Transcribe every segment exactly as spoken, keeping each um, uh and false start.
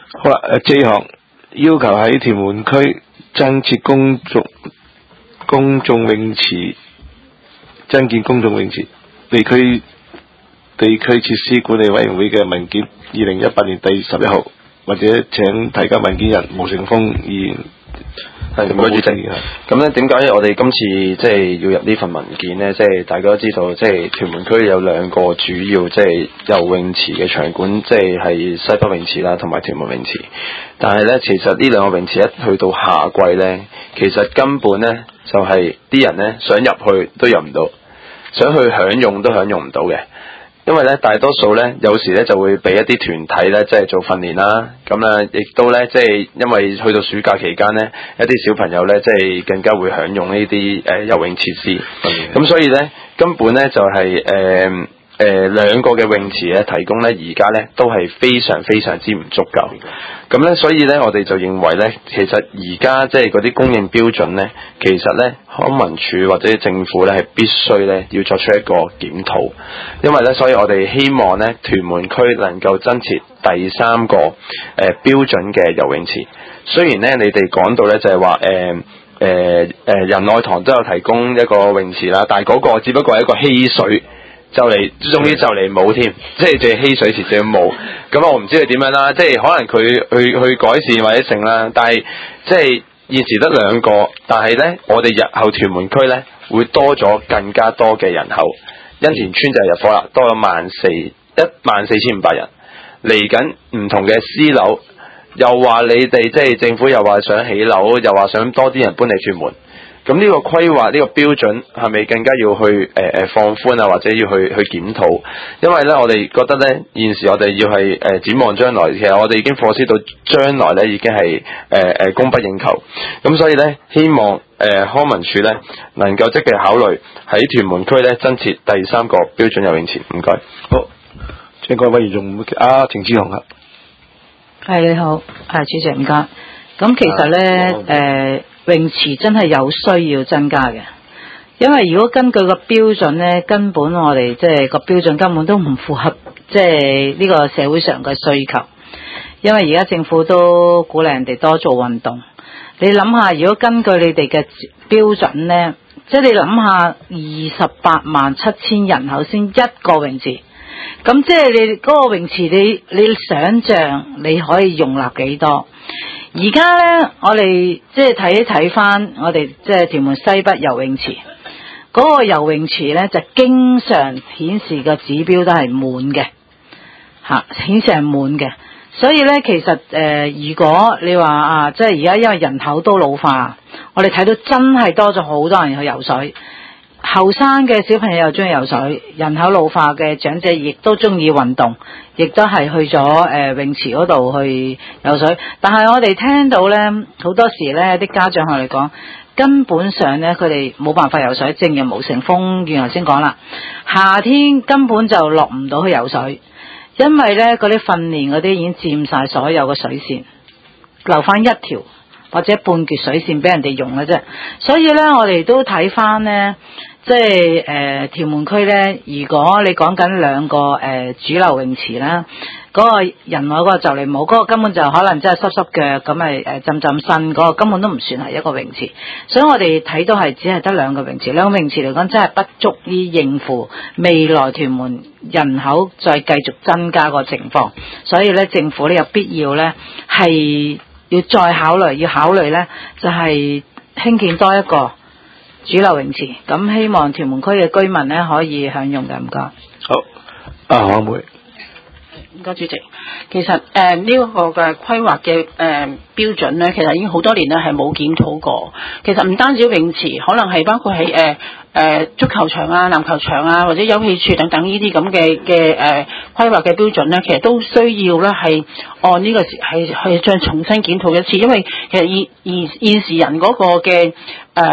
好啦，誒，這項要求喺屯門區增設公眾公眾泳池，增建公眾泳池。地區地區設施管理委員會嘅文件，二零一八年第十一號，或者請提交文件人毛成峰議員。係唔該主席。 咁咧點解我哋今次即係要入呢份文件呢？即係大家都知道，即係屯門區有兩個主要即係游泳池嘅場館，即係係西北泳池啦，同埋屯門泳池。但係咧，其實呢兩個泳池一去到夏季咧，其實根本咧就係啲人咧想入去都入唔到，想去享用都享用唔到嘅。因為咧，大多數咧，有時咧就會俾一啲團體咧，即係做訓練啦。咁咧，亦都咧，即係因為去到暑假期間咧，一啲小朋友咧，即係更加會享用呢啲誒游泳設施。咁所以咧，根本咧就係誒誒兩個嘅泳池咧，提供咧而家咧都係非常非常之唔足夠。咁咧，所以咧，我哋就認為咧，其實而家即係嗰啲供應標準咧，其實咧，康文署或者政府咧係必須咧要作出一個檢討，因為咧，所以我哋希望咧，屯門區能夠增設第三個誒、呃、標準嘅游泳池。雖然咧，你哋講到咧就係話誒誒誒仁愛堂都有提供一個泳池啦，但係嗰個只不過係一個嬉水。就嚟，終於就嚟冇添，即係淨係嬉水池就冇。咁我唔知佢點樣啦，即係可能佢去去改善或者成啦。但係即係現時得兩個，但係咧，我哋日後屯門區咧會多咗更加多嘅人口。欣田村就入伙啦，多咗萬四一萬四千五百人。嚟緊唔同嘅私樓，又話你哋即係政府又話想起樓，又話想多啲人搬嚟屯門。咁呢個規劃呢個標準係咪更加要去誒誒、呃、放寬啊，或者要去去檢討？因為咧，我哋覺得咧，現時我哋要係誒、呃、展望將來，其實我哋已經貨知到將來咧已經係誒誒供不應求。咁所以咧，希望誒、呃、康文署咧能夠積極考慮喺屯門區咧增設第三個標準游泳池。唔該。 好，請各位用啊，程志雄啊。 係你好，係主席唔該。咁其實咧誒。呃泳池真係有需要增加嘅，因為如果根據個標準呢，根本我哋即係個標準根本都唔符合即係呢個社會上嘅需求。因為而家政府都鼓勵人哋多做運動，你諗下，如果根據你哋嘅標準呢，即係你諗下二十八萬七千人口先一個泳池，咁即係你嗰個泳池你你想象你可以容納幾多？而家咧，我哋即係睇一睇翻我哋即係屯門西北游泳池嗰、那個游泳池咧，就經常顯示個指標都係滿嘅，吓顯示係滿嘅。所以咧，其實誒、呃，如果你話啊，即係而家因為人口都老化，我哋睇到真係多咗好多人去游水。後生嘅小朋友又中意游水，人口老化嘅長者亦都中意運動，亦都係去咗誒、呃、泳池嗰度去游水。但係我哋聽到咧，好多時咧啲家長向嚟講，根本上咧佢哋冇辦法游水。正如毛成峰原來先講啦，夏天根本就落唔到去游水，因為咧嗰啲訓練嗰啲已經佔晒所有嘅水線，留翻一條或者半截水線俾人哋用嘅啫。所以咧，我哋都睇翻咧。即係誒屯門區咧，如果你講緊兩個誒、呃、主流泳池啦，嗰、那個人愛嗰個就嚟冇，嗰、那個根本就可能真係濕濕腳咁咪誒浸浸身，嗰、那個根本都唔算係一個泳池。所以我哋睇到係只係得兩個泳池，兩個泳池嚟講真係不足以應付未來屯門人口再繼續增加個情況。所以咧，政府咧有必要咧係要再考慮，要考慮咧就係、是、興建多一個主流泳池，咁希望屯門區嘅居民咧可以享用嘅。唔該。 好，啊黃梅。 唔該主席。其實誒呢、呃這個嘅規劃嘅誒標準咧，其實已經好多年咧係冇檢討過。其實唔單止泳池，可能係包括喺誒誒足球場啊、籃球場啊，或者休憩處等等呢啲咁嘅嘅誒規劃嘅標準咧，其實都需要咧係按呢個係係再重新檢討一次，因為其實現現現時人嗰個嘅誒。呃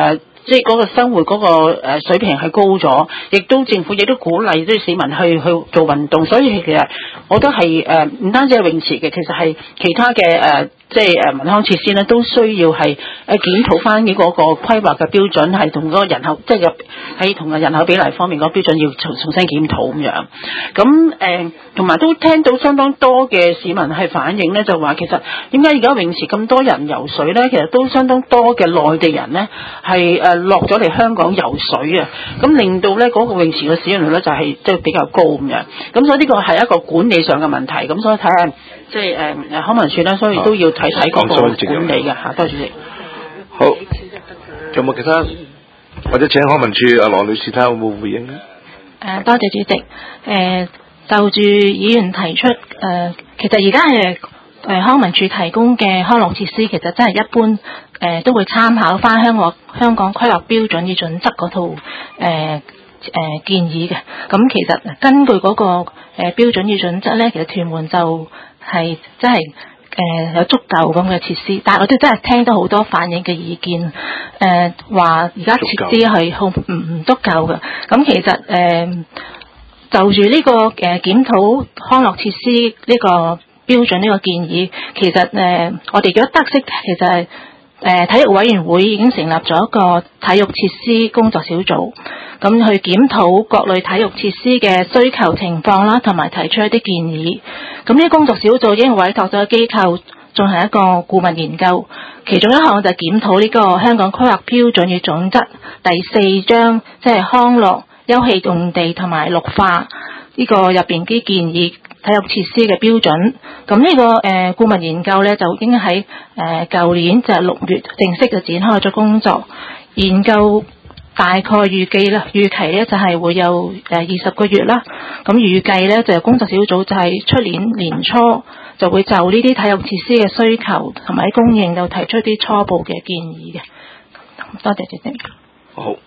即係嗰個生活嗰個誒水平係高咗，亦都政府亦都鼓勵啲市民去去做運動，所以其實我覺得係誒唔單止係泳池嘅，其實係其他嘅誒、呃、即係誒文康設施咧，都需要係誒檢討翻呢個個規劃嘅標準，係同嗰個人口即係喺同個人口比例方面嗰個標準要重重新檢討咁樣。咁誒同埋都聽到相當多嘅市民係反映咧，就話其實點解而家泳池咁多人游水咧？其實都相當多嘅內地人咧係誒落咗嚟香港游水啊，咁令到咧嗰個泳池嘅使用率咧就係即係比較高咁樣。咁所以呢個係一個管理上嘅問題，咁所以睇下即係誒誒康文署咧，所以都要睇睇嗰個管理嘅嚇。多謝主席。 好，有冇其他或者請康文署阿羅女士睇下有冇回應咧？ 誒，多謝主席。誒、呃，就住議員提出誒、呃，其實而家係誒康文署提供嘅康樂設施，其實真係一般誒、呃、都會參考翻香港香港規劃標準與準則嗰套誒誒、呃呃、建議嘅。咁其實根據嗰、那個誒、呃、標準與準則咧，其實屯門就係真係。誒、呃、有足夠咁嘅設施，但係我哋真係聽到好多反映嘅意見，誒話而家設施係好唔唔足夠嘅。咁其實誒、呃、就住呢、這個誒、呃、檢討康樂設施呢個標準呢個建議，其實誒、呃、我哋如果得悉，其實係誒、呃、體育委員會已經成立咗一個體育設施工作小組，咁去檢討各類體育設施嘅需求情況啦，同埋提出一啲建議。咁呢個工作小組已經委託咗機構進行一個顧問研究，其中一項就係檢討呢個香港規劃標準與準則第四章，即係康樂、休憩用地同埋綠化呢個入邊啲建議體育設施嘅標準。咁呢、這個誒、呃、顧問研究咧就已經喺誒舊年就係六月正式就展開咗工作研究。大概預計啦，預期咧就係會有誒二十個月啦。咁預計咧就工作小組就係出年年初就會就呢啲體育設施嘅需求同埋喺供應度提出啲初步嘅建議嘅。多謝主席。 好。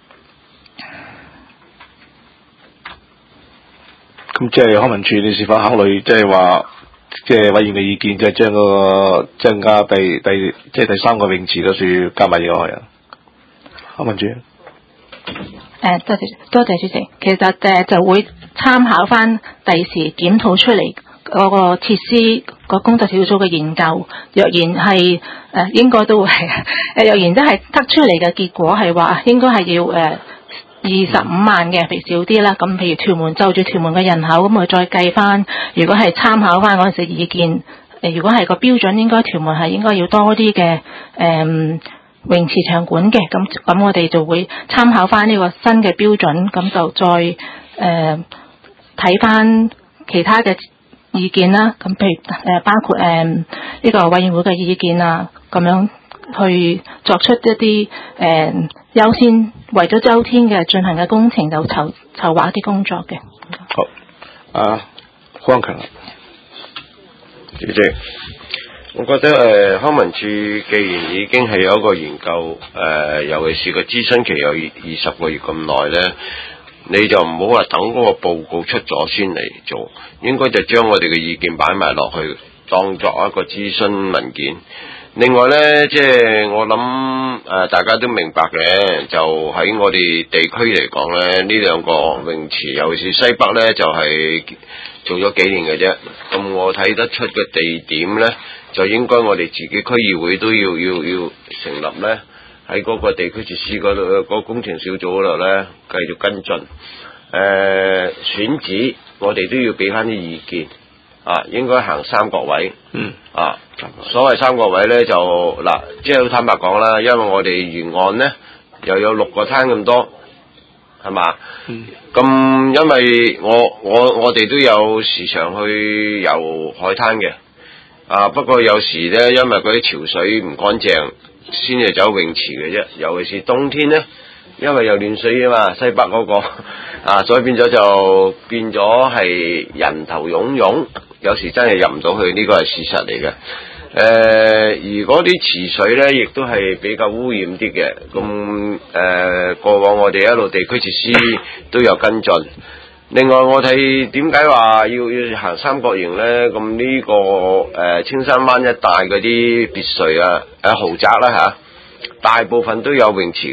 咁即係康文署，你是否考慮即係話，即係委員嘅意見，即係將個增加第第即係第三個泳池嗰處加埋落去啊？康文署。 誒，多謝多謝主席。其實誒就會參考翻第時檢討出嚟嗰個設施個工作小組嘅研究，若然係誒、呃、應該都會係誒，若然真係得出嚟嘅結果係話應該係要誒二十五萬嘅，譬如少啲啦。咁譬如屯門就住屯門嘅人口，咁我再計翻，如果係參考翻嗰陣時意見，誒如果係個標準，應該屯門係應該要多啲嘅誒。嗯泳池場館嘅，咁咁我哋就會參考翻呢個新嘅標準，咁就再誒睇翻其他嘅意見啦。咁譬如誒、呃、包括誒呢、呃這個委員會嘅意見啊，咁樣去作出一啲誒、呃、優先為咗周天嘅進行嘅工程，就籌籌劃一啲工作嘅。 好，啊，黃強， 主席。我覺得誒、呃、康文署既然已經係有一個研究，誒、呃、尤其是個諮詢期有二十個月咁耐咧，你就唔好話等嗰個報告出咗先嚟做，應該就將我哋嘅意見擺埋落去，當作一個諮詢文件。另外咧，即係我諗誒、呃、大家都明白嘅，就喺我哋地區嚟講咧，呢兩個泳池，尤其是西北咧，就係、是、做咗幾年嘅啫。咁我睇得出嘅地點咧，就應該我哋自己區議會都要要要成立咧，喺嗰個地區設施嗰度，嗰個工程小組嗰度咧，繼續跟進。誒、呃、選址我哋都要俾翻啲意見啊，應該行三角位。嗯。啊，所謂三角位咧就嗱，即係好坦白講啦，因為我哋沿岸咧又有六個灘咁多，係嘛？嗯。咁因為我我我哋都有時常去遊海灘嘅。啊！不過有時咧，因為嗰啲潮水唔乾淨，先至走泳池嘅啫。尤其是冬天咧，因為有暖水啊嘛，西北嗰、那個啊，所以變咗就變咗係人頭湧湧，有時真係入唔到去，呢、這個係事實嚟嘅。誒、呃，而嗰啲池水咧，亦都係比較污染啲嘅。咁誒、呃，過往我哋一路地區設施都有跟進。另外我睇點解話要要行三角形咧？咁呢、這個誒、呃、青山灣一帶嗰啲別墅啊、誒、呃、豪宅啦嚇、啊，大部分都有泳池嘅。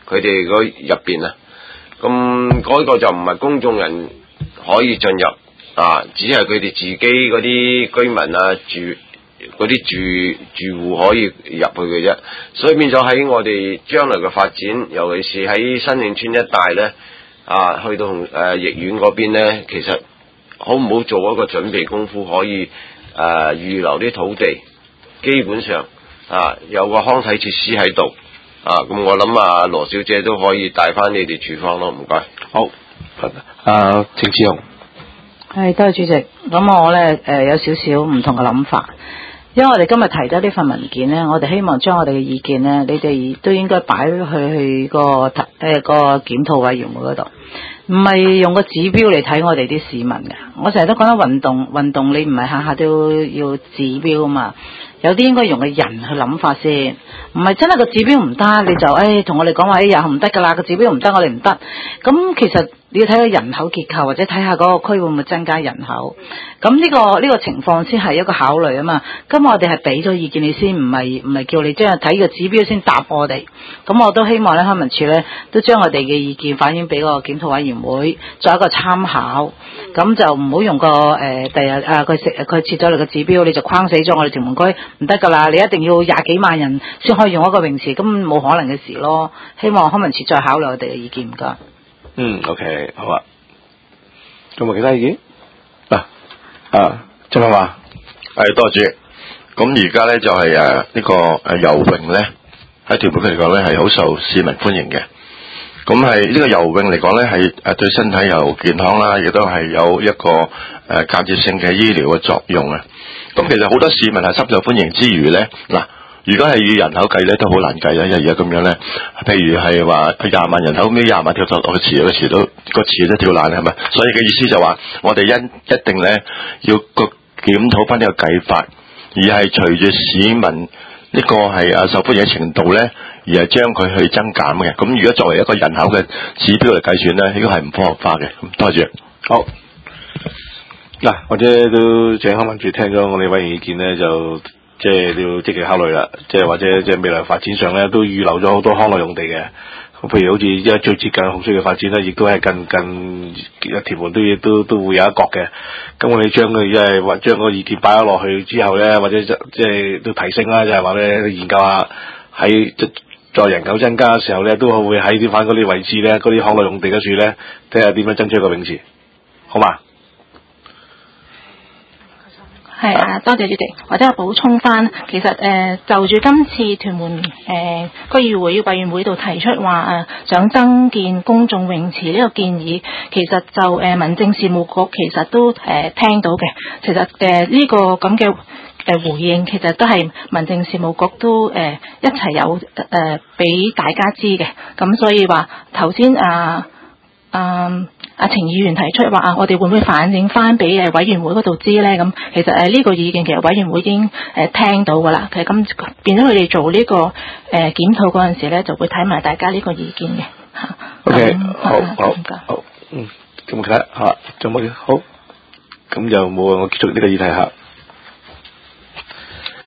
佢哋嗰入邊啊。咁嗰個就唔係公眾人可以進入啊，只係佢哋自己嗰啲居民啊住。嗰啲住住戶可以入去嘅啫，所以變咗喺我哋將來嘅發展，尤其是喺新興村一帶咧，啊，去到誒、呃、逸苑嗰邊咧，其實好唔好做一個準備功夫，可以誒、呃、預留啲土地，基本上啊有個康體設施喺度啊，咁我諗啊羅小姐都可以帶翻你哋處方咯，唔該。 好，阿鄭志雄， 係多謝主席。咁我咧誒、呃、有少少唔同嘅諗法。因為我哋今日提咗呢份文件咧，我哋希望將我哋嘅意見咧，你哋都應該擺去去個誒、呃、個檢討委員會嗰度，唔係用個指標嚟睇我哋啲市民嘅。我成日都講得運動運動，你唔係下下都要指標啊嘛，有啲應該用個人去諗法先，唔係真係個指標唔得，你就誒同、哎、我哋講話誒又唔得㗎啦，個指標唔得，我哋唔得。咁其實你要睇下人口結構，或者睇下嗰個區會唔會增加人口。咁呢、呢個呢、呢個情況先係一個考慮啊嘛。咁我哋係俾咗意見你先，唔係唔係叫你將睇個指標先答我哋。咁我都希望咧，康文署咧都將我哋嘅意見反映俾個檢討委員會作一個參考。咁就唔好用個誒第日啊佢設佢設咗你個指標，你就框死咗我哋屯門區唔得㗎啦！你一定要廿幾萬人先可以用一個泳池，咁冇可能嘅事咯。希望康文署再考慮我哋嘅意見，唔該。 嗯 ，OK， 好啊。仲有冇其他意見？嗱、啊，啊，張生話， 係多謝。咁而家咧就係誒呢個誒游泳咧喺屯門區嚟講咧係好受市民歡迎嘅。咁係呢個游泳嚟講咧係誒對身體又健康啦，亦都係有一個誒間接性嘅醫療嘅作用啊。咁其實好多市民係深受歡迎之餘咧，嗱。如果係以人口計咧，都好難計啦。因為而家咁樣咧，譬如係話廿萬人口，咁廿萬跳落個池，個池都個池都跳爛，係咪？所以嘅意思就話，我哋一一定咧要個檢討翻呢個計法，而係隨住市民呢個係啊受歡迎嘅程度咧，而係將佢去增減嘅。咁如果作為一個人口嘅指標嚟計算咧，呢個係唔科學化嘅。咁多謝。 好。嗱、啊，或者都請康文署聽咗我哋委員意見咧，就。即係要積極考慮啦，即係或者即係未來發展上咧，都預留咗好多康樂用地嘅。譬如好似而家最接近洪水嘅發展咧，亦都係近近屯門都都都會有一角嘅。咁我哋將佢即係或將個意見擺咗落去之後咧，或者即係都提升啦，就係話咧研究下喺在人口增加嘅時候咧，都會喺啲翻嗰啲位置咧，嗰啲康樂用地嗰處咧，睇下點樣爭取一個泳池，好嘛？ 係啊，多謝主席。或者我補充翻，其實誒、呃、就住今次屯門誒、呃、區議會委員會度提出話誒、呃、想增建公眾泳池呢個建議，其實就誒、呃、民政事務局其實都誒、呃、聽到嘅。其實誒呢、呃這個咁嘅誒回應，其實都係民政事務局都誒、呃、一齊有誒俾、呃、大家知嘅。咁所以話頭先啊啊。阿程議員提出話啊，我哋會唔會反映翻俾誒委員會嗰度知咧？咁其實誒呢個意見其實委員會已經誒聽到噶啦。其實咁變咗佢哋做呢個誒檢討嗰陣時咧，就會睇埋大家呢個意見嘅嚇。 O K，好好好， 嗯，咁睇下，仲有冇好？咁就冇我結束呢個議題嚇。